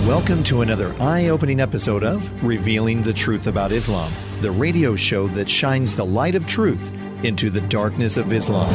Welcome to another eye-opening episode of Revealing the Truth About Islam, the radio show that shines the light of truth into the darkness of Islam.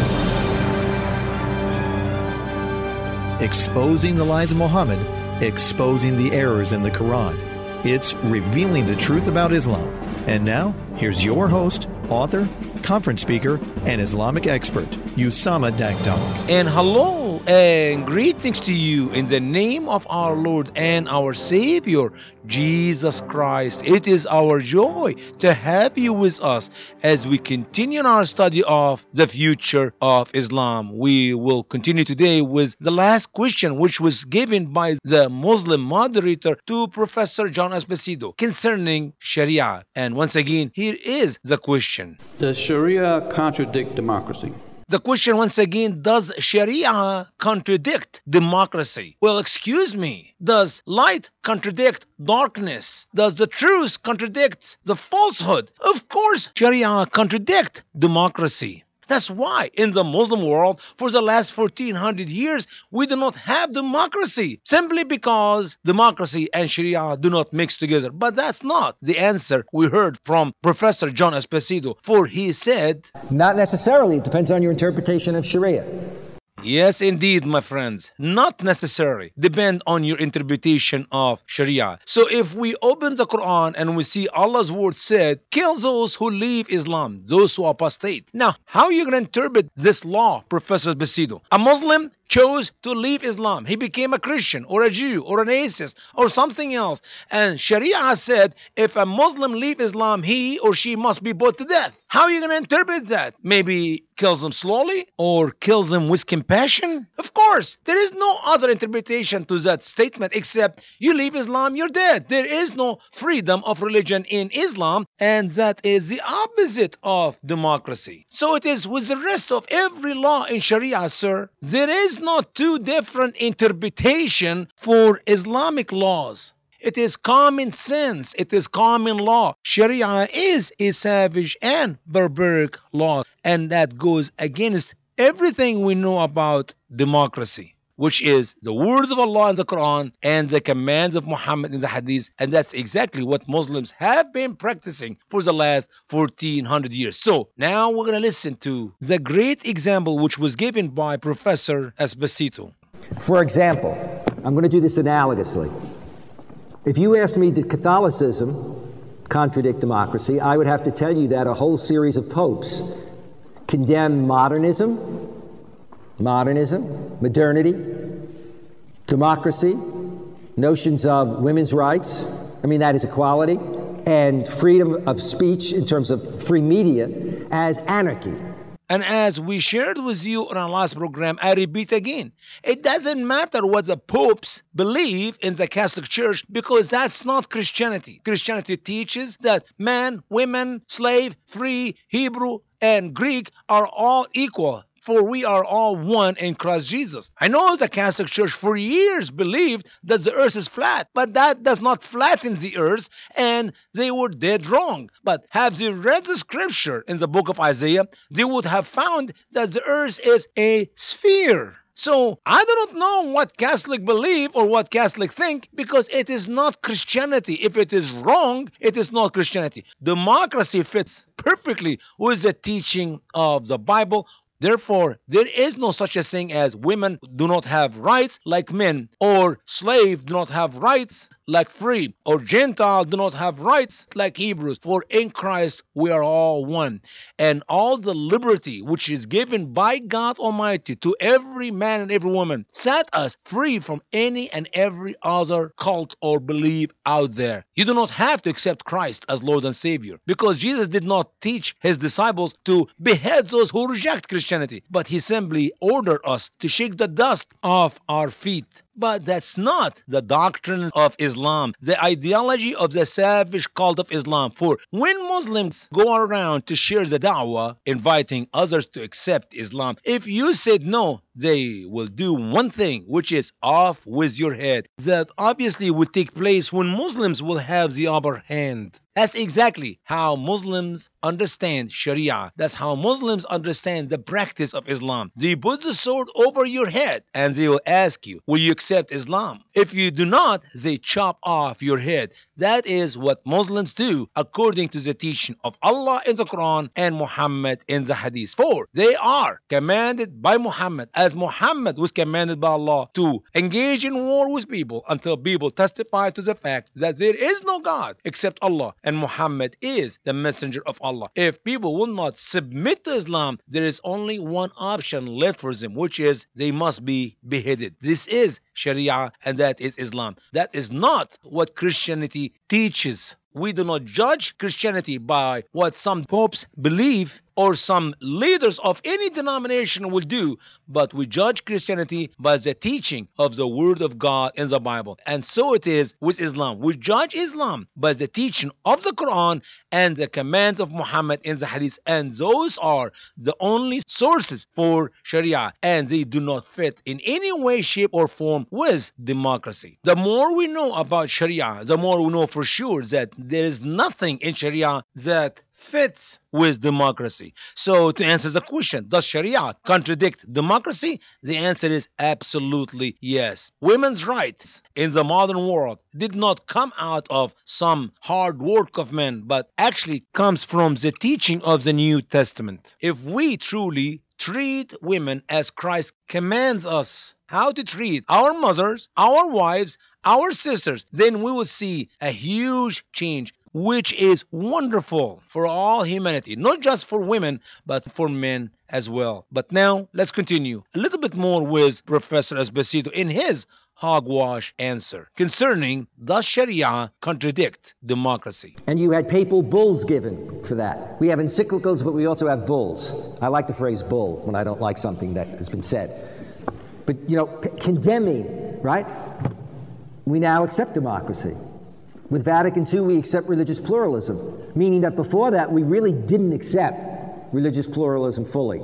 Exposing the lies of Muhammad, exposing the errors in the Quran. It's Revealing the Truth About Islam. And now, here's your host, author, conference speaker, and Islamic expert, Usama Dakdok. And hello and greetings to you in the name of our Lord and our Savior, Jesus Christ. It is our joy to have you with us as we continue our study of the future of Islam. We will continue today with the last question, which was given by the Muslim moderator to Professor John Esposito concerning Sharia. And once again, here is the question. Does Sharia contradict democracy? The question once again, does Sharia contradict democracy? Well, excuse me. Does light contradict darkness? Does the truth contradict the falsehood? Of course, Sharia contradict democracy. That's why in the Muslim world, for the last 1400 years, we do not have democracy, simply because democracy and Sharia do not mix together. But that's not the answer we heard from Professor John Esposito, for he said, not necessarily. It depends on your interpretation of Sharia. Yes, indeed, my friends. Not necessarily. Depend on your interpretation of Sharia. So if we open the Quran and we see Allah's word said, kill those who leave Islam, those who apostate. Now, how are you going to interpret this law, Professor Esposito? A Muslim chose to leave Islam. He became a Christian or a Jew or an atheist or something else. And Sharia said, if a Muslim leave Islam, he or she must be put to death. How are you going to interpret that? Maybe kills them slowly or kills them with compassion? Of course, there is no other interpretation to that statement except you leave Islam, you're dead. There is no freedom of religion in Islam, and that is the opposite of democracy. So it is with the rest of every law in Sharia, sir. There is not two different interpretation for Islamic laws. It is common sense. It is common law. Sharia is a savage and barbaric law, and that goes against everything we know about democracy, which is the words of Allah in the Quran and the commands of Muhammad in the Hadith. And that's exactly what Muslims have been practicing for the last 1400 years. So now we're going to listen to the great example which was given by Professor Esposito. For example, I'm going to do this analogously. If you asked me, did Catholicism contradict democracy, I would have to tell you that a whole series of popes condemn modernism, modernity, democracy, notions of women's rights, that is equality, and freedom of speech in terms of free media as anarchy. And as we shared with you on our last program, I repeat again, it doesn't matter what the popes believe in the Catholic Church, because that's not Christianity. Christianity teaches that man, women, slave, free, Hebrew, and Greek are all equal, for we are all one in Christ Jesus. I know the Catholic Church for years believed that the earth is flat, but that does not flatten the earth, and they were dead wrong. But have they read the scripture in the book of Isaiah, they would have found that the earth is a sphere. So I do not know what Catholic believe or what Catholic think, because it is not Christianity. If it is wrong, it is not Christianity. Democracy fits perfectly with the teaching of the Bible. Therefore, there is no such a thing as women do not have rights like men, or slaves do not have rights like free, or Gentiles do not have rights like Hebrews. For in Christ we are all one. And all the liberty which is given by God Almighty to every man and every woman set us free from any and every other cult or belief out there. You do not have to accept Christ as Lord and Savior, because Jesus did not teach his disciples to behead those who reject Christianity, but he simply ordered us to shake the dust off our feet. But that's not the doctrine of Islam, the ideology of the savage cult of Islam. For when Muslims go around to share the da'wah, inviting others to accept Islam, if you said no, they will do one thing, which is off with your head. That obviously will take place when Muslims will have the upper hand. That's exactly how Muslims understand Sharia. That's how Muslims understand the practice of Islam. They put the sword over your head and they will ask you, will you accept Islam? If you do not, they chop off your head. That is what Muslims do according to the teaching of Allah in the Quran and Muhammad in the Hadith. For they are commanded by Muhammad, as Muhammad was commanded by Allah, to engage in war with people until people testify to the fact that there is no God except Allah and Muhammad is the messenger of Allah. If people will not submit to Islam, there is only one option left for them, which is they must be beheaded. This is Sharia and that is Islam. That is not what Christianity teaches. We do not judge Christianity by what some popes believe or some leaders of any denomination will do, but we judge Christianity by the teaching of the Word of God in the Bible. And so it is with Islam. We judge Islam by the teaching of the Quran and the commands of Muhammad in the Hadith. And those are the only sources for Sharia. And they do not fit in any way, shape, or form with democracy. The more we know about Sharia, the more we know for sure that there is nothing in Sharia that fits with democracy. So to answer the question, does Sharia contradict democracy? The answer is absolutely yes. Women's rights in the modern world did not come out of some hard work of men, but actually comes from the teaching of the New Testament. If we truly treat women as Christ commands us how to treat our mothers, our wives, our sisters, then we will see a huge change, which is wonderful for all humanity, not just for women, but for men as well. But now, let's continue a little bit more with Professor Esposito in his hogwash answer concerning, does Sharia contradict democracy? And you had papal bulls given for that. We have encyclicals, but we also have bulls. I like the phrase bull when I don't like something that has been said. But, condemning, right? We now accept democracy. With Vatican II, we accept religious pluralism, meaning that before that, we really didn't accept religious pluralism fully.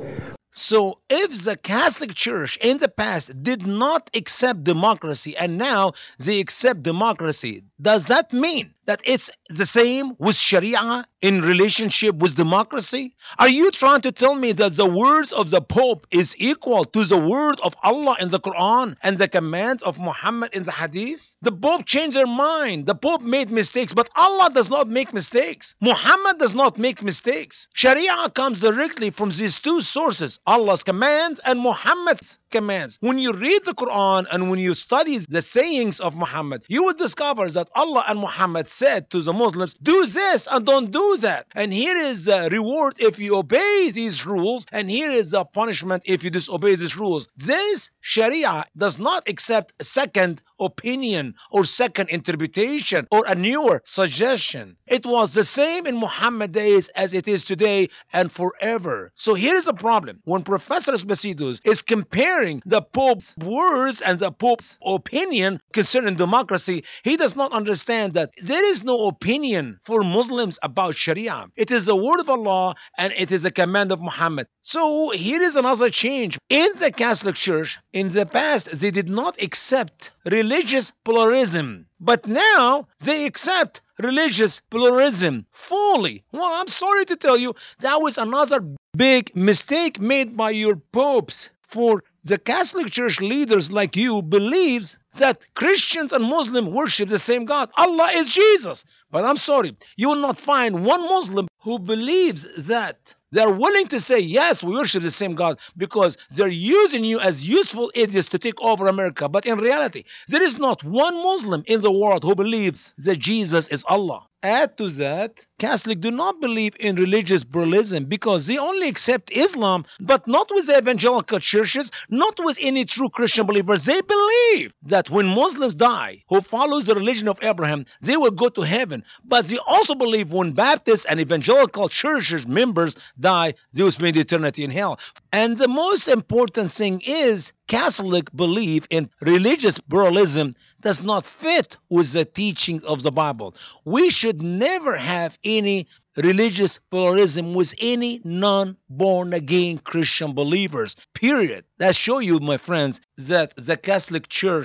So if the Catholic Church in the past did not accept democracy and now they accept democracy, does that mean that it's the same with Sharia in relationship with democracy? Are you trying to tell me that the words of the Pope is equal to the word of Allah in the Quran and the commands of Muhammad in the Hadith? The Pope changed their mind. The Pope made mistakes, but Allah does not make mistakes. Muhammad does not make mistakes. Sharia comes directly from these two sources, Allah's commands and Muhammad's commands. When you read the Quran and when you study the sayings of Muhammad, you will discover that Allah and Muhammad said to the Muslims, do this and don't do that. And here is the reward if you obey these rules, and here is the punishment if you disobey these rules. This Sharia does not accept a second opinion or second interpretation or a newer suggestion. It was the same in Muhammad days as it is today and forever. So here is the problem. When Professor Esposito is comparing the Pope's words and the Pope's opinion concerning democracy, he does not understand that there is no opinion for Muslims about Sharia. It is the word of Allah and it is a command of Muhammad. So here is another change. In the Catholic Church, in the past, they did not accept religious pluralism. But now they accept religious pluralism fully. Well, I'm sorry to tell you, that was another big mistake made by your popes. For the Catholic Church leaders like you believes that Christians and Muslims worship the same God. Allah is Jesus. But I'm sorry, you will not find one Muslim who believes that. They're willing to say, yes, we worship the same God, because they're using you as useful idiots to take over America. But in reality, there is not one Muslim in the world who believes that Jesus is Allah. Add to that, Catholics do not believe in religious pluralism because they only accept Islam, but not with the evangelical churches, not with any true Christian believers. They believe that when Muslims die, who follows the religion of Abraham, they will go to heaven. But they also believe when Baptist and evangelical churches members die, they will spend eternity in hell. And the most important thing is, Catholic belief in religious pluralism does not fit with the teaching of the Bible. We should never have any religious pluralism with any non-born again Christian believers, period. That shows you, my friends, that the Catholic Church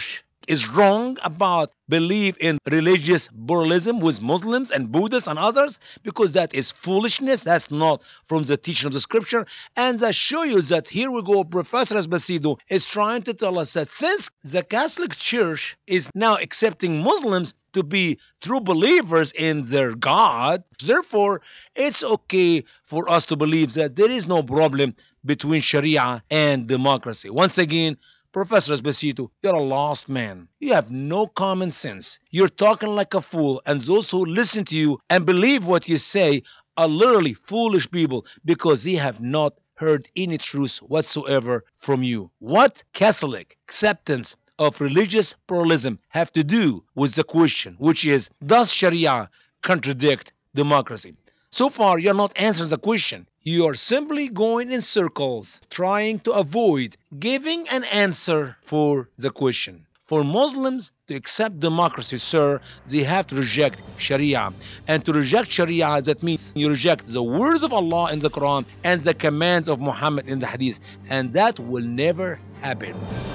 is wrong about belief in religious pluralism with Muslims and Buddhists and others, because that is foolishness. That's not from the teaching of the scripture. And I show you that here we go, Professor Esposito is trying to tell us that since the Catholic Church is now accepting Muslims to be true believers in their God, therefore it's okay for us to believe that there is no problem between Sharia and democracy. Once again, Professor Esposito, you're a lost man. You have no common sense. You're talking like a fool, and those who listen to you and believe what you say are literally foolish people because they have not heard any truth whatsoever from you. What Catholic acceptance of religious pluralism have to do with the question, which is, does Sharia contradict democracy? So far, you're not answering the question. You are simply going in circles, trying to avoid giving an answer for the question. For Muslims to accept democracy, sir, they have to reject Sharia. And to reject Sharia, that means you reject the words of Allah in the Quran and the commands of Muhammad in the Hadith. And that will never happen.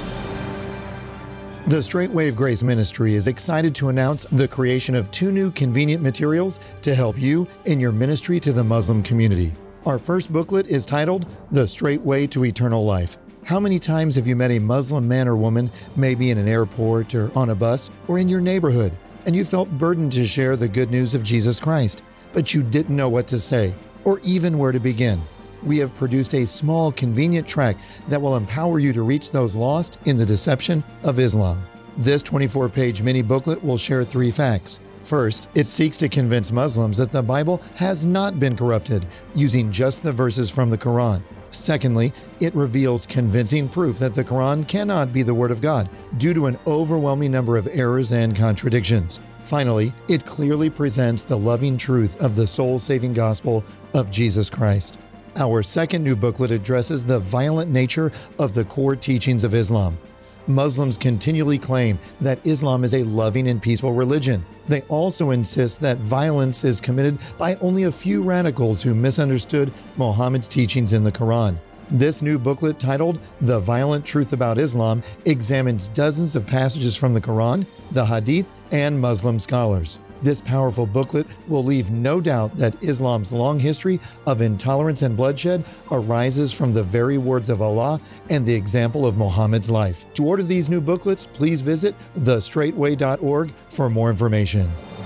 The Straight Wave Grace Ministry is excited to announce the creation of 2 new convenient materials to help you in your ministry to the Muslim community. Our first booklet is titled The Straight Way to Eternal Life. How many times have you met a Muslim man or woman, maybe in an airport or on a bus or in your neighborhood, and you felt burdened to share the good news of Jesus Christ, but you didn't know what to say or even where to begin? We have produced a small, convenient tract that will empower you to reach those lost in the deception of Islam. This 24-page mini booklet will share 3 facts. First, it seeks to convince Muslims that the Bible has not been corrupted, using just the verses from the Quran. Secondly, it reveals convincing proof that the Quran cannot be the Word of God due to an overwhelming number of errors and contradictions. Finally, it clearly presents the loving truth of the soul-saving gospel of Jesus Christ. Our second new booklet addresses the violent nature of the core teachings of Islam. Muslims continually claim that Islam is a loving and peaceful religion. They also insist that violence is committed by only a few radicals who misunderstood Muhammad's teachings in the Quran. This new booklet, titled The Violent Truth About Islam, examines dozens of passages from the Quran, the Hadith, and Muslim scholars. This powerful booklet will leave no doubt that Islam's long history of intolerance and bloodshed arises from the very words of Allah and the example of Muhammad's life. To order these new booklets, please visit thestraightway.org for more information.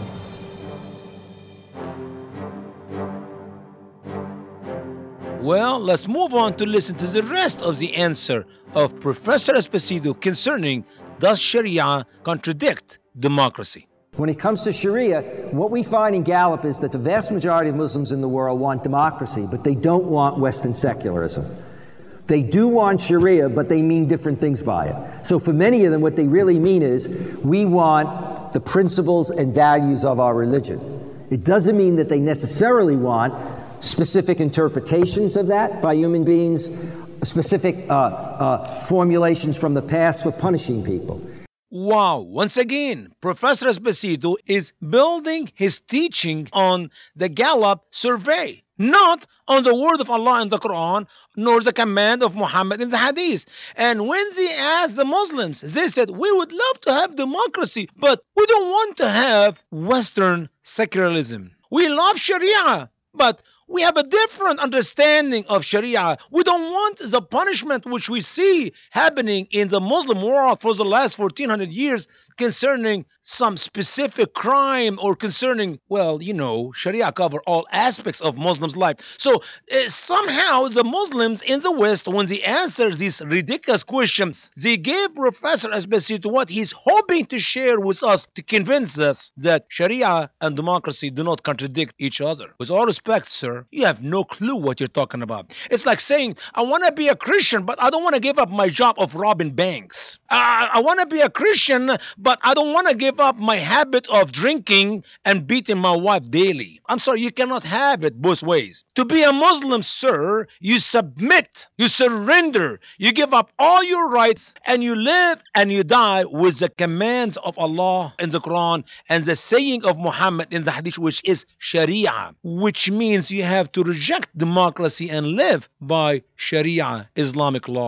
Well, let's move on to listen to the rest of the answer of Professor Esposito concerning, does Sharia contradict democracy? When it comes to Sharia, what we find in Gallup is that the vast majority of Muslims in the world want democracy, but they don't want Western secularism. They do want Sharia, but they mean different things by it. So for many of them, what they really mean is, we want the principles and values of our religion. It doesn't mean that they necessarily want specific interpretations of that by human beings, specific formulations from the past for punishing people. Wow, once again, Professor Esposito is building his teaching on the Gallup survey, not on the word of Allah in the Quran, nor the command of Muhammad in the Hadith. And when they asked the Muslims, they said, we would love to have democracy, but we don't want to have Western secularism. We love Sharia, but we have a different understanding of Sharia. We don't want the punishment which we see happening in the Muslim world for the last 1400 years concerning some specific crime or concerning, well, you know, Sharia cover all aspects of Muslims' life. So somehow the Muslims in the West, when they answer these ridiculous questions, they gave Professor Esposito what he's hoping to share with us to convince us that Sharia and democracy do not contradict each other. With all respect, sir, you have no clue what you're talking about. It's like saying, I want to be a Christian, but I don't want to give up my job of robbing banks. I want to be a Christian, but I don't want to give up my habit of drinking and beating my wife daily. I'm sorry, you cannot have it both ways. To be a Muslim, sir, you submit, you surrender, you give up all your rights, and you live and you die with the commands of Allah in the Quran and the saying of Muhammad in the Hadith, which is Sharia, which means you have to reject democracy and live by Sharia, Islamic laws.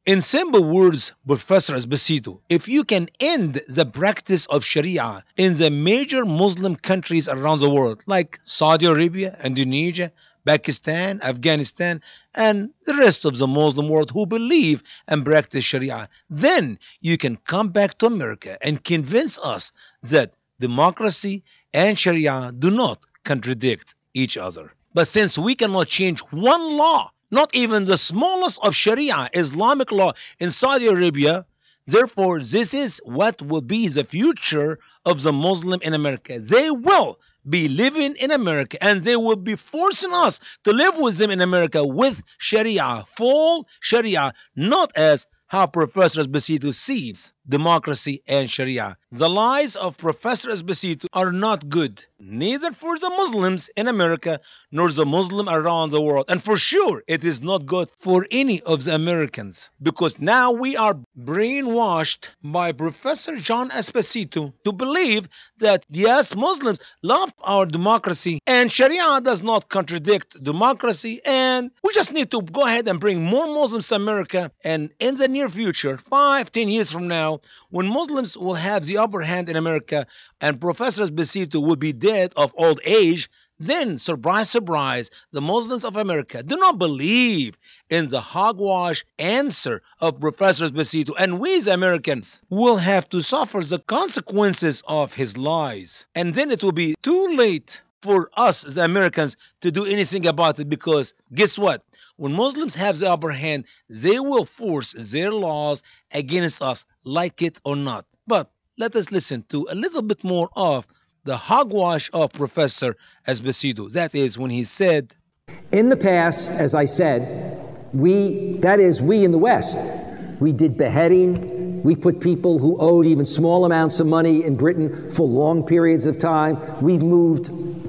In simple words, Professor Esposito, if you can end the practice of Sharia in the major Muslim countries around the world, like Saudi Arabia, Indonesia, Pakistan, Afghanistan, and the rest of the Muslim world who believe and practice Sharia, then you can come back to America and convince us that democracy and Sharia do not contradict each other. But since we cannot change one law, not even the smallest of Sharia, Islamic law in Saudi Arabia, therefore this is what will be the future of the Muslim in America. They will be living in America and they will be forcing us to live with them in America with Sharia, full Sharia, not as how Professor Esposito sees democracy and Sharia. The lies of Professor Esposito are not good, neither for the Muslims in America nor the Muslim around the world. And for sure, it is not good for any of the Americans, because now we are brainwashed by Professor John Esposito to believe that yes, Muslims love our democracy and Sharia does not contradict democracy, and we just need to go ahead and bring more Muslims to America. And in the near future, 5-10 years from now, when Muslims will have the upper hand in America and Professor Esposito will be dead of old age, then, surprise, surprise, the Muslims of America do not believe in the hogwash answer of Professor Esposito, and we as Americans will have to suffer the consequences of his lies. And then it will be too late for us as Americans to do anything about it, because guess what? When Muslims have the upper hand, they will force their laws against us, like it or not. But let us listen to a little bit more of the hogwash of Professor Esposito. That is when he said, in the past, as I said, we in the West, we did beheading. We put people who owed even small amounts of money in Britain for long periods of time. We've moved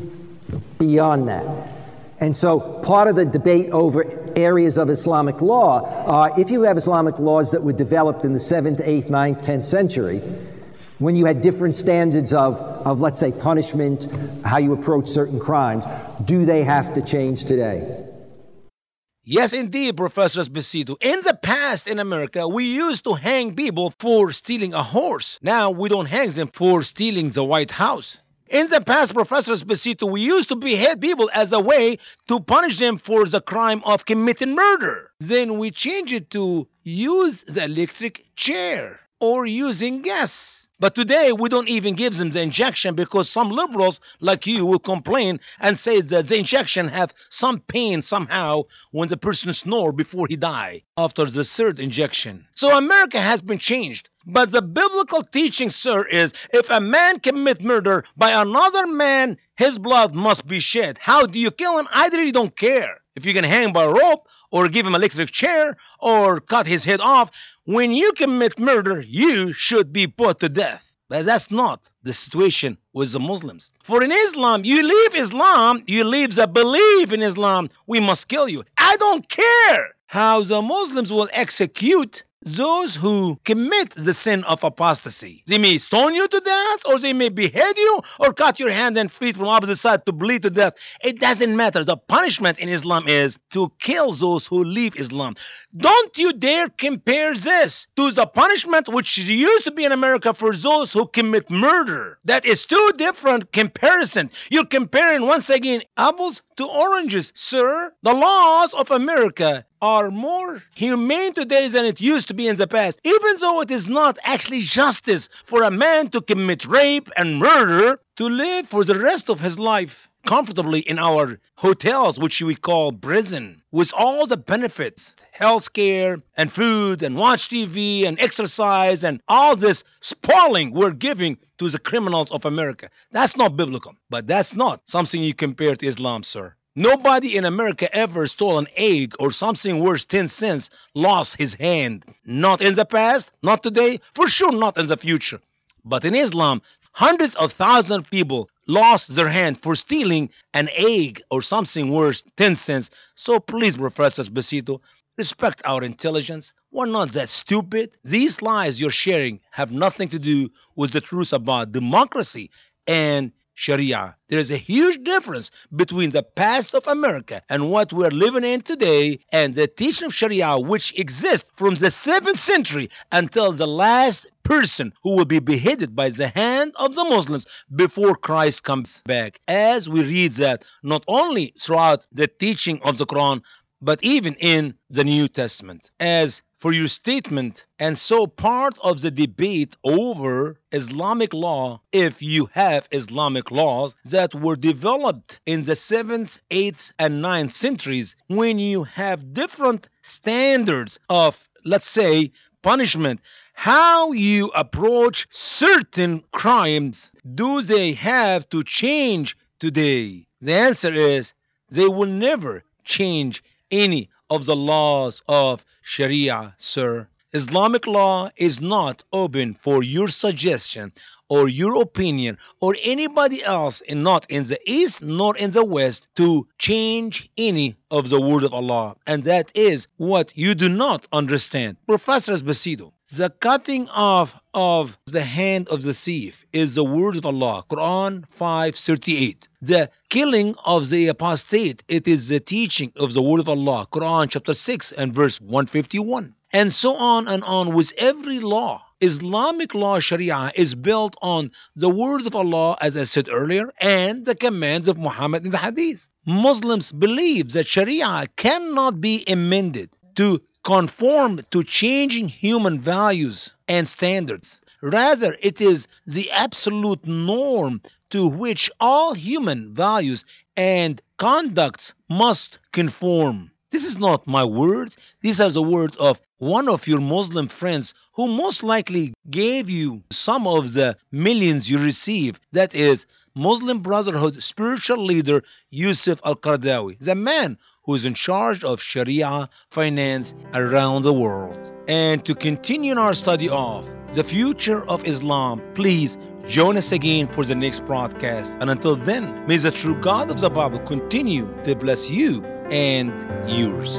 beyond that. And so part of the debate over areas of Islamic law, if you have Islamic laws that were developed in the 7th, 8th, 9th, 10th century, when you had different standards of, let's say, punishment, how you approach certain crimes, do they have to change today? Yes, indeed, Professor Esposito. In the past in America, we used to hang people for stealing a horse. Now we don't hang them for stealing the White House. In the past, Professor Esposito, we used to behead people as a way to punish them for the crime of committing murder. Then we changed it to use the electric chair or using gas. But today, we don't even give them the injection, because some liberals like you will complain and say that the injection have some pain somehow when the person snores before he die after the third injection. So America has been changed. But the biblical teaching, sir, is if a man commit murder by another man, his blood must be shed. How do you kill him? I really don't care. If you can hang by a rope or give him an electric chair or cut his head off, when you commit murder, you should be put to death. But that's not the situation with the Muslims. For in Islam, you leave Islam, you leave the belief in Islam, we must kill you. I don't care how the Muslims will execute those who commit the sin of apostasy. They may stone you to death, or they may behead you, or cut your hand and feet from opposite side to bleed to death. It doesn't matter. The punishment in Islam is to kill those who leave Islam. Don't you dare compare this to the punishment which used to be in America for those who commit murder. That is two different comparisons. You're comparing, once again, apples to oranges, sir. The laws of America are more humane today than it used to be in the past, even though it is not actually justice for a man to commit rape and murder to live for the rest of his life comfortably in our hotels, which we call prison, with all the benefits, health care and food and watch TV and exercise and all this spoiling we're giving to the criminals of America. That's not biblical, but that's not something you compare to Islam, sir. Nobody in America ever stole an egg or something worth 10 cents, lost his hand. Not in the past, not today, for sure not in the future. But in Islam, hundreds of thousands of people lost their hand for stealing an egg or something worth 10 cents. So please, Professor Esposito, respect our intelligence. We're not that stupid. These lies you're sharing have nothing to do with the truth about democracy and Sharia. There is a huge difference between the past of America and what we're living in today and the teaching of Sharia, which exists from the 7th century until the last person who will be beheaded by the hand of the Muslims before Christ comes back. As we read that not only throughout the teaching of the Quran, but even in the New Testament. As for your statement, and so part of the debate over Islamic law, if you have Islamic laws that were developed in the 7th, 8th, and 9th centuries, when you have different standards of, let's say, punishment, how you approach certain crimes, do they have to change today? The answer is they will never change any of the laws of Sharia, sir. Islamic law is not open for your suggestion or your opinion or anybody else, and not in the East nor in the West, to change any of the word of Allah. And that is what you do not understand. Professor Esposito, the cutting off of the hand of the thief is the word of Allah, Quran 5:38. The killing of the apostate, it is the teaching of the word of Allah, Quran chapter 6 and verse 151. And so on and on with every law. Islamic law, Sharia, is built on the word of Allah, as I said earlier, and the commands of Muhammad in the Hadith. Muslims believe that Sharia cannot be amended to conform to changing human values and standards. Rather, it is the absolute norm to which all human values and conducts must conform. This is not my words. These are the words of one of your Muslim friends who most likely gave you some of the millions you receive. That is Muslim Brotherhood spiritual leader Yusuf Al-Qaradawi, the man who is in charge of Sharia finance around the world. And to continue our study of the future of Islam, please join us again for the next broadcast. And until then, may the true God of the Bible continue to bless you and yours.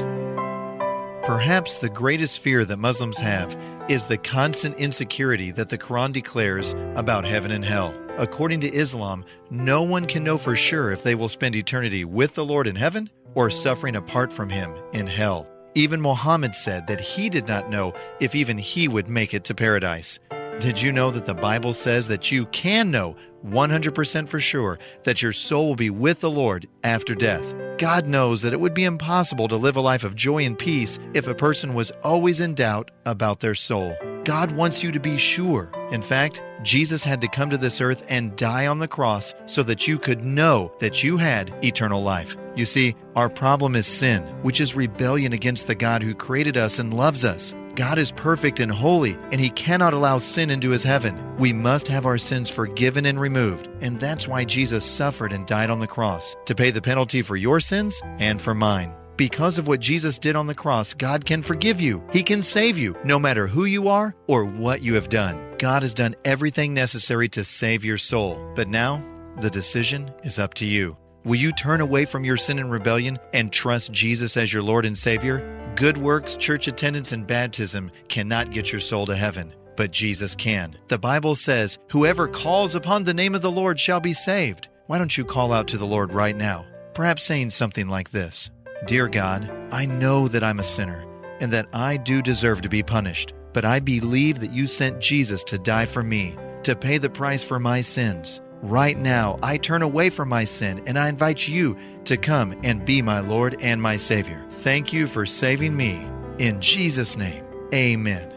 Perhaps the greatest fear that Muslims have is the constant insecurity that the Quran declares about heaven and hell. According to Islam, no one can know for sure if they will spend eternity with the Lord in heaven or suffering apart from Him in hell. Even Muhammad said that he did not know if even he would make it to paradise. Did you know that the Bible says that you can know 100% for sure that your soul will be with the Lord after death? God knows that it would be impossible to live a life of joy and peace if a person was always in doubt about their soul. God wants you to be sure. In fact, Jesus had to come to this earth and die on the cross so that you could know that you had eternal life. You see, our problem is sin, which is rebellion against the God who created us and loves us. God is perfect and holy, and He cannot allow sin into His heaven. We must have our sins forgiven and removed, and that's why Jesus suffered and died on the cross, to pay the penalty for your sins and for mine. Because of what Jesus did on the cross, God can forgive you. He can save you, no matter who you are or what you have done. God has done everything necessary to save your soul. But now, the decision is up to you. Will you turn away from your sin and rebellion and trust Jesus as your Lord and Savior? Good works, church attendance, and baptism cannot get your soul to heaven, but Jesus can. The Bible says, "Whoever calls upon the name of the Lord shall be saved." Why don't you call out to the Lord right now? Perhaps saying something like this: Dear God, I know that I'm a sinner and that I do deserve to be punished, but I believe that you sent Jesus to die for me, to pay the price for my sins. Right now, I turn away from my sin and I invite you to come and be my Lord and my Savior. Thank you for saving me. In Jesus' name, amen.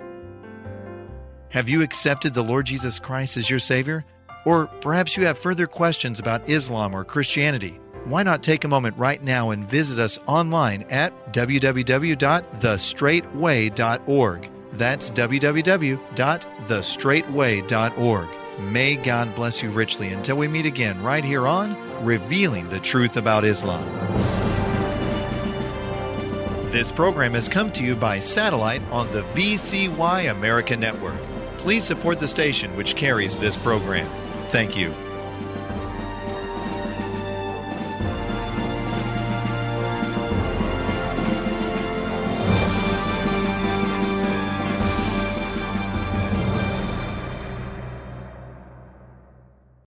Have you accepted the Lord Jesus Christ as your Savior? Or perhaps you have further questions about Islam or Christianity. Why not take a moment right now and visit us online at www.thestraightway.org. That's www.thestraightway.org. May God bless you richly until we meet again right here on Revealing the Truth About Islam. This program has come to you by satellite on the VCY America Network. Please support the station which carries this program. Thank you.